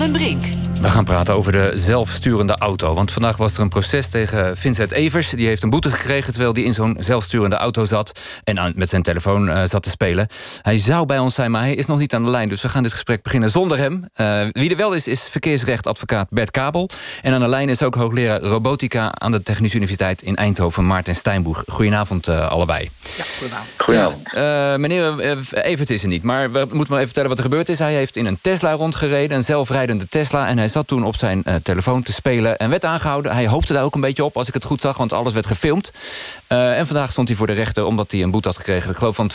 en Brink. We gaan praten over de zelfsturende auto. Want vandaag was er een proces tegen Vincent Evers. Die heeft een boete gekregen terwijl hij in zo'n zelfsturende auto zat... en met zijn telefoon zat te spelen. Hij zou bij ons zijn, maar hij is nog niet aan de lijn. Dus we gaan dit gesprek beginnen zonder hem. Wie er wel is verkeersrechtadvocaat Bert Kabel. En aan de lijn is ook hoogleraar robotica... aan de Technische Universiteit in Eindhoven, Maarten Steinboeg. Goedenavond allebei. Ja, goedenavond. Goedenavond. Meneer Evers is er niet, maar we moeten maar even vertellen wat er gebeurd is. Hij heeft in een Tesla rondgereden, een zelfrijdende Tesla... en hij zat toen op zijn telefoon te spelen en werd aangehouden. Hij hoopte daar ook een beetje op, als ik het goed zag... want alles werd gefilmd. En vandaag stond hij voor de rechter omdat hij een boete had gekregen... ik geloof van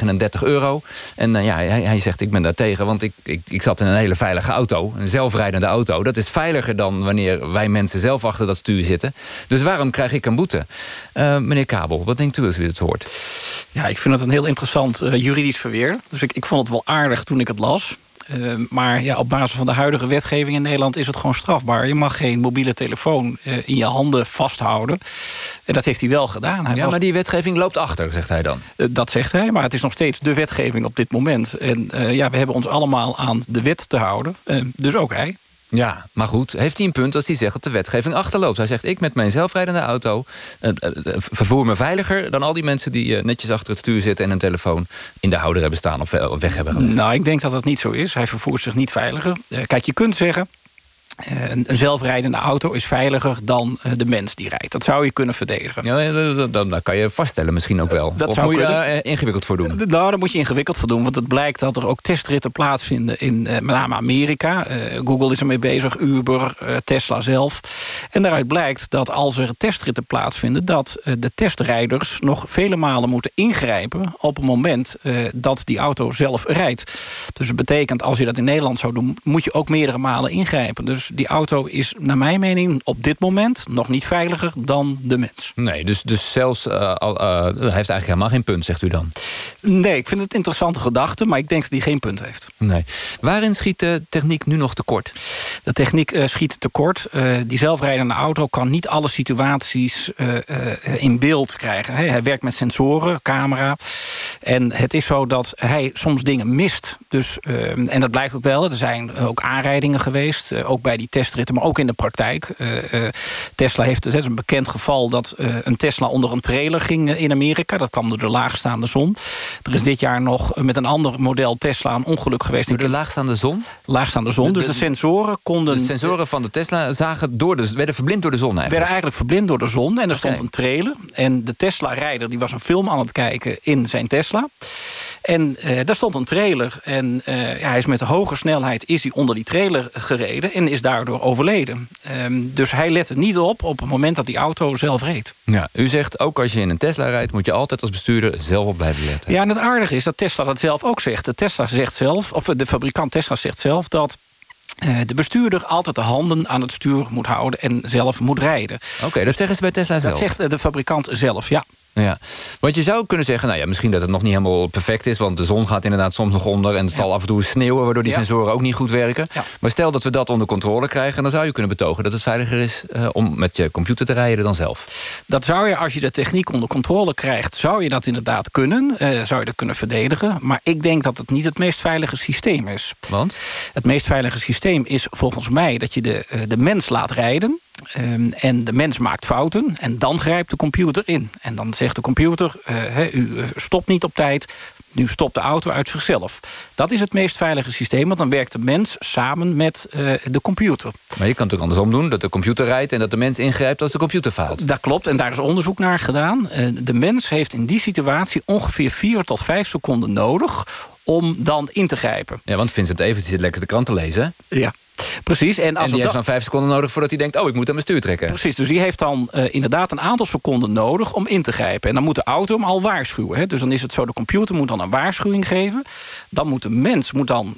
€239. En hij zegt, ik ben daar tegen, want ik zat in een hele veilige auto. Een zelfrijdende auto. Dat is veiliger dan wanneer wij mensen zelf achter dat stuur zitten. Dus waarom krijg ik een boete? Meneer Kabel, wat denkt u als u het hoort? Ja, ik vind het een heel interessant juridisch verweer. Dus ik vond het wel aardig toen ik het las. Maar ja, op basis van de huidige wetgeving in Nederland is het gewoon strafbaar. Je mag geen mobiele telefoon in je handen vasthouden. En dat heeft hij wel gedaan. Maar die wetgeving loopt achter, zegt hij dan. Dat zegt hij, maar het is nog steeds de wetgeving op dit moment. En we hebben ons allemaal aan de wet te houden. Dus ook hij. Ja, maar goed, heeft hij een punt als hij zegt dat de wetgeving achterloopt. Hij zegt, ik met mijn zelfrijdende auto vervoer me veiliger... dan al die mensen die netjes achter het stuur zitten... en een telefoon in de houder hebben staan of weg hebben gelegd. Nou, ik denk dat dat niet zo is. Hij vervoert zich niet veiliger. Kijk, je kunt zeggen... Een zelfrijdende auto is veiliger dan de mens die rijdt. Dat zou je kunnen verdedigen. Ja, dat kan je vaststellen misschien ook wel. Of moet je daar ingewikkeld voor doen? Nou, daar moet je ingewikkeld voor doen. Want het blijkt dat er ook testritten plaatsvinden in met name Amerika. Google is ermee bezig, Uber, Tesla zelf. En daaruit blijkt dat als er testritten plaatsvinden... dat de testrijders nog vele malen moeten ingrijpen... op het moment dat die auto zelf rijdt. Dus dat betekent, als je dat in Nederland zou doen... moet je ook meerdere malen ingrijpen. Dus die auto is, naar mijn mening, op dit moment... nog niet veiliger dan de mens. Nee, dus zelfs... hij heeft eigenlijk helemaal geen punt, zegt u dan? Nee, ik vind het een interessante gedachte... maar ik denk dat hij geen punt heeft. Nee. Waarin schiet de techniek nu nog tekort? De techniek schiet tekort. Die zelfrijdende auto kan niet alle situaties in beeld krijgen. Hij werkt met sensoren, camera. En het is zo dat hij soms dingen mist. Dus, en dat blijkt ook wel. Er zijn ook aanrijdingen geweest. Ook bij die testritten, maar ook in de praktijk. Tesla heeft, het is een bekend geval... dat een Tesla onder een trailer ging in Amerika. Dat kwam door de laagstaande zon. Er is dit jaar nog met een ander model Tesla een ongeluk geweest. Door de laagstaande zon? Laagstaande zon. Dus de sensoren konden... De sensoren van de Tesla werden verblind door de zon eigenlijk? Werden eigenlijk verblind door de zon. En er stond een trailer. En de Tesla-rijder die was een film aan het kijken in zijn Tesla. En daar stond een trailer. En hij is met een hoge snelheid onder die trailer gereden... en is daardoor overleden. Dus hij lette niet op het moment dat die auto zelf reed. Ja, u zegt, ook als je in een Tesla rijdt... moet je altijd als bestuurder zelf op blijven letten. Ja, en het aardige is dat Tesla dat zelf ook zegt. De fabrikant Tesla zegt zelf dat... de bestuurder altijd de handen aan het stuur moet houden... en zelf moet rijden. Oké, dat zeggen ze bij Tesla zelf? Dat zegt de fabrikant zelf, ja. Ja, want je zou kunnen zeggen, misschien dat het nog niet helemaal perfect is... want de zon gaat inderdaad soms nog onder... en het zal af en toe sneeuwen, waardoor die sensoren ook niet goed werken. Ja. Maar stel dat we dat onder controle krijgen... dan zou je kunnen betogen dat het veiliger is... om met je computer te rijden dan zelf. Dat zou je, als je de techniek onder controle krijgt... zou je dat inderdaad kunnen, zou je dat kunnen verdedigen. Maar ik denk dat het niet het meest veilige systeem is. Want? Het meest veilige systeem is volgens mij... dat je de mens laat rijden... en de mens maakt fouten en dan grijpt de computer in. En dan zegt de computer, u stopt niet op tijd... nu stopt de auto uit zichzelf. Dat is het meest veilige systeem... want dan werkt de mens samen met de computer. Maar je kan het ook andersom doen, dat de computer rijdt... en dat de mens ingrijpt als de computer faalt. Dat klopt, en daar is onderzoek naar gedaan. De mens heeft in die situatie ongeveer 4 tot 5 seconden nodig... om dan in te grijpen. Ja, want Vincent Evers zit lekker de krant te lezen. Ja. Precies. En die heeft dan 5 seconden nodig voordat hij denkt... ik moet aan mijn stuur trekken. Precies, dus die heeft dan inderdaad een aantal seconden nodig om in te grijpen. En dan moet de auto hem al waarschuwen. Dus dan is het zo, de computer moet dan een waarschuwing geven. Dan moet de mens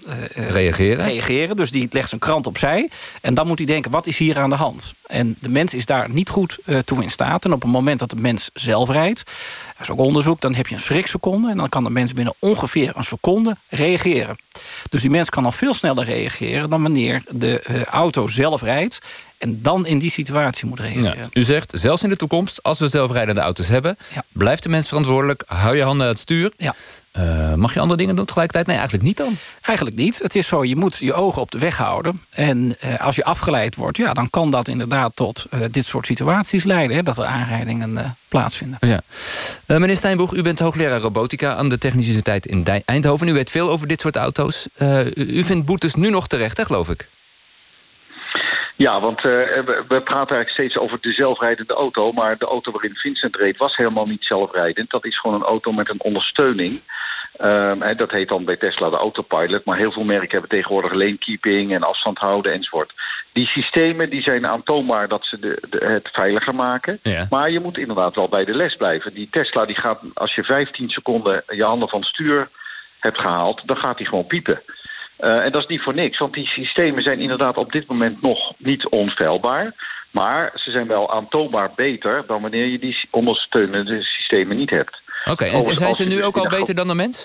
reageren. Dus die legt zijn krant opzij. En dan moet hij denken, wat is hier aan de hand? En de mens is daar niet goed toe in staat. En op het moment dat de mens zelf rijdt... dat is ook onderzoek, dan heb je een schrikseconde... en dan kan de mens binnen ongeveer een seconde reageren. Dus die mens kan al veel sneller reageren... dan wanneer de auto zelf rijdt... en dan in die situatie moet reageren. Ja, u zegt, zelfs in de toekomst, als we zelfrijdende auto's hebben... blijft de mens verantwoordelijk, hou je handen aan het stuur. Ja. Mag je andere dingen doen tegelijkertijd? Nee, eigenlijk niet dan. Eigenlijk niet. Het is zo, je moet je ogen op de weg houden. En als je afgeleid wordt, ja, dan kan dat inderdaad tot dit soort situaties leiden. Hè, dat er aanrijdingen plaatsvinden. Ja. Meneer Steinboeg, u bent hoogleraar robotica aan de Technische Universiteit in Eindhoven. U weet veel over dit soort auto's. U vindt boetes nu nog terecht, hè, geloof ik? Ja, want we praten eigenlijk steeds over de zelfrijdende auto. Maar de auto waarin Vincent reed was helemaal niet zelfrijdend. Dat is gewoon een auto met een ondersteuning. Dat heet dan bij Tesla de autopilot. Maar heel veel merken hebben tegenwoordig lane keeping en afstand houden enzovoort. Die systemen die zijn aantoonbaar dat ze het veiliger maken. Ja. Maar je moet inderdaad wel bij de les blijven. Die Tesla die gaat, als je 15 seconden je handen van het stuur hebt gehaald, dan gaat die gewoon piepen. En dat is niet voor niks, want die systemen zijn inderdaad op dit moment nog niet onfeilbaar. Maar ze zijn wel aantoonbaar beter dan wanneer je die ondersteunende systemen niet hebt. Oké, en zijn ze nu ook al beter dan de mens?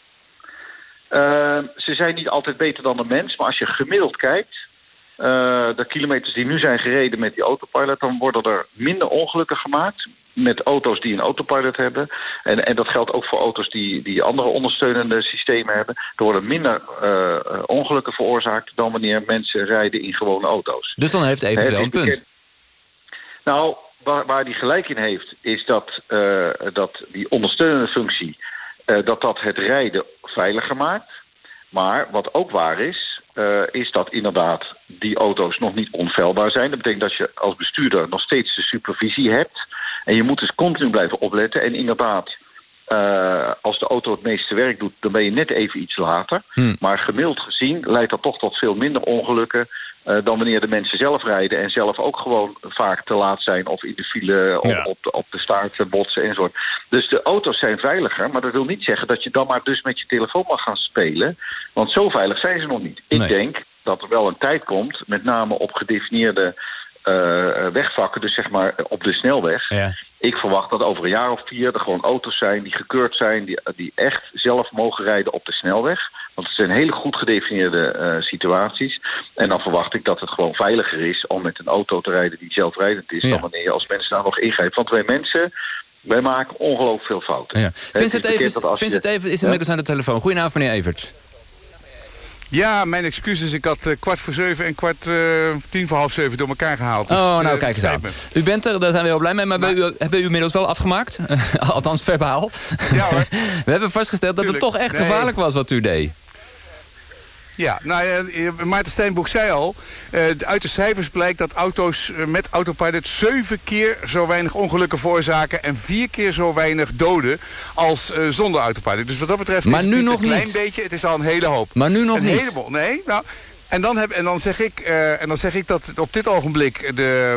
Ze zijn niet altijd beter dan de mens, maar als je gemiddeld kijkt, de kilometers die nu zijn gereden met die autopilot, dan worden er minder ongelukken gemaakt met auto's die een autopilot hebben. En dat geldt ook voor auto's die andere ondersteunende systemen hebben. Er worden minder ongelukken veroorzaakt dan wanneer mensen rijden in gewone auto's. Dus dan heeft eventueel een punt. Nou, waar die gelijk in heeft, is dat die ondersteunende functie, dat het rijden veiliger maakt. Maar wat ook waar is dat inderdaad die auto's nog niet onfeilbaar zijn. Dat betekent dat je als bestuurder nog steeds de supervisie hebt. En je moet dus continu blijven opletten. En inderdaad, als de auto het meeste werk doet, dan ben je net even iets later. Maar gemiddeld gezien leidt dat toch tot veel minder ongelukken dan wanneer de mensen zelf rijden en zelf ook gewoon vaak te laat zijn of in de file op de staart botsen enzovoort. Dus de auto's zijn veiliger, maar dat wil niet zeggen dat je dan maar dus met je telefoon mag gaan spelen. Want zo veilig zijn ze nog niet. Ik denk dat er wel een tijd komt, met name op gedefinieerde wegvakken, dus zeg maar op de snelweg. Ja. Ik verwacht dat over een jaar of 4 er gewoon auto's zijn die gekeurd zijn, die echt zelf mogen rijden op de snelweg. Want het zijn hele goed gedefinieerde situaties. En dan verwacht ik dat het gewoon veiliger is om met een auto te rijden die zelfrijdend is, dan wanneer je als mensen daar nog ingrijpt. Want wij maken ongelooflijk veel fouten. Ja. Vincent Evers is inmiddels aan de telefoon. Goedenavond, meneer Evers. Ja, mijn excuses. Ik had 6:15 en 6:45 door elkaar gehaald. Dus nou kijk eens aan. U bent er, daar zijn we heel blij mee. Maar hebben u inmiddels wel afgemaakt? Althans verbaal. Ja hoor. We hebben vastgesteld dat het toch echt gevaarlijk was wat u deed. Ja, Maarten Steinboeg zei al, uit de cijfers blijkt dat auto's met autopilot 7 keer zo weinig ongelukken veroorzaken en 4 keer zo weinig doden als zonder autopilot. Dus wat dat betreft maar is nu het nog een klein niet. beetje, het is al een hele hoop. Maar nu nog een niet. Heleboel, nee, nou. En dan zeg ik dat op dit ogenblik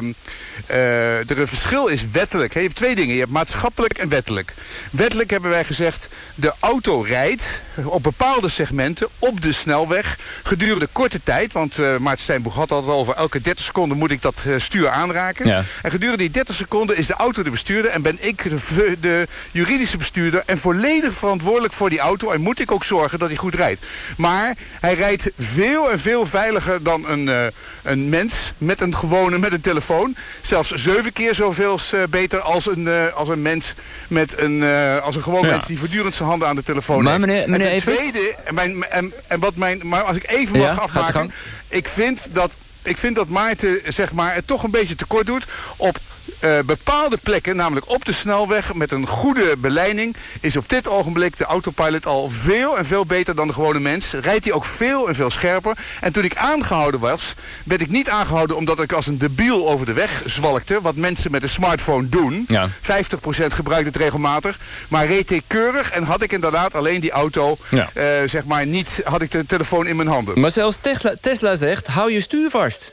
er een verschil is wettelijk. Je hebt 2 dingen. Je hebt maatschappelijk en wettelijk. Wettelijk hebben wij gezegd, de auto rijdt op bepaalde segmenten op de snelweg gedurende korte tijd. Want Maarten Steinboeg had het al over elke 30 seconden moet ik dat stuur aanraken. Ja. En gedurende die 30 seconden is de auto de bestuurder en ben ik de juridische bestuurder en volledig verantwoordelijk voor die auto. En moet ik ook zorgen dat hij goed rijdt. Maar hij rijdt veel en veel veiliger dan een mens met een telefoon. Zelfs 7 keer zoveel beter als een mens met als een gewoon mens die voortdurend zijn handen aan de telefoon heeft. Meneer en ten tweede, maar als ik even mag afmaken, ik vind dat Maarten zeg maar, het toch een beetje tekort doet op bepaalde plekken, namelijk op de snelweg met een goede beleiding, is op dit ogenblik de autopilot al veel en veel beter dan de gewone mens. Rijdt hij ook veel en veel scherper. En toen ik aangehouden was, werd ik niet aangehouden omdat ik als een debiel over de weg zwalkte, wat mensen met een smartphone doen. Ja. 50% gebruikt het regelmatig. Maar reed ik keurig en had ik inderdaad alleen die auto, zeg maar niet, had ik de telefoon in mijn handen. Maar zelfs Tesla zegt, hou je stuur vast.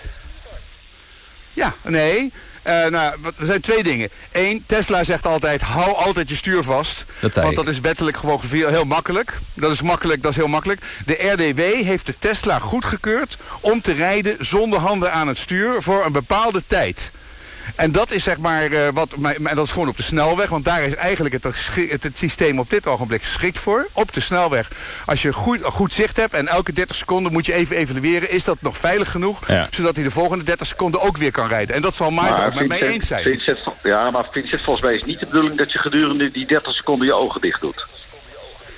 Ja, nee. Er zijn 2 dingen. 1, Tesla zegt altijd, hou altijd je stuur vast. Want dat is wettelijk gewoon heel makkelijk. Dat is heel makkelijk. De RDW heeft de Tesla goedgekeurd om te rijden zonder handen aan het stuur voor een bepaalde tijd. En dat is zeg maar en dat is gewoon op de snelweg, want daar is eigenlijk het systeem op dit ogenblik geschikt voor. Op de snelweg, als je goed zicht hebt en elke 30 seconden moet je even evalueren, is dat nog veilig genoeg, zodat hij de volgende 30 seconden ook weer kan rijden. En dat zal Maarten ook met mij eens zijn. Maar Vincent, volgens mij is niet de bedoeling dat je gedurende die 30 seconden je ogen dicht doet.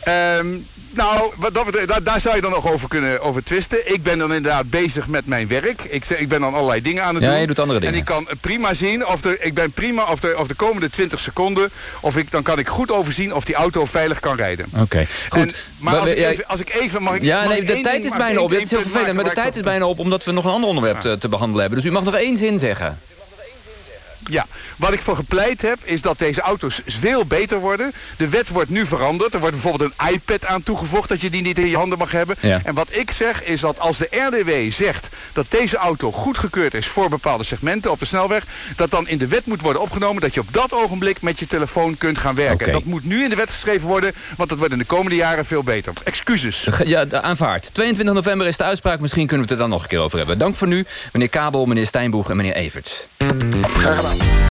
Nou, daar zou je dan nog over twisten. Ik ben dan inderdaad bezig met mijn werk. Ik ben dan allerlei dingen aan het doen. Ja, je doet andere dingen. En ik kan prima zien of de komende 20 seconden... dan kan ik goed overzien of die auto veilig kan rijden. Oké, goed. Maar als ik even... Mag ik de tijd is bijna op. Het is heel vervelend, maar de tijd is bijna op... omdat we nog een ander onderwerp te behandelen hebben. Dus u mag nog 1 zin zeggen. Ja, wat ik voor gepleit heb, is dat deze auto's veel beter worden. De wet wordt nu veranderd. Er wordt bijvoorbeeld een iPad aan toegevoegd, dat je die niet in je handen mag hebben. Ja. En wat ik zeg, is dat als de RDW zegt dat deze auto goedgekeurd is voor bepaalde segmenten op de snelweg, dat dan in de wet moet worden opgenomen dat je op dat ogenblik met je telefoon kunt gaan werken. Okay. Dat moet nu in de wet geschreven worden, want dat wordt in de komende jaren veel beter. Excuses. Ja, aanvaard. 22 november is de uitspraak. Misschien kunnen we het er dan nog een keer over hebben. Dank voor nu, meneer Kabel, meneer Steinboeg en meneer Everts. Graag gedaan.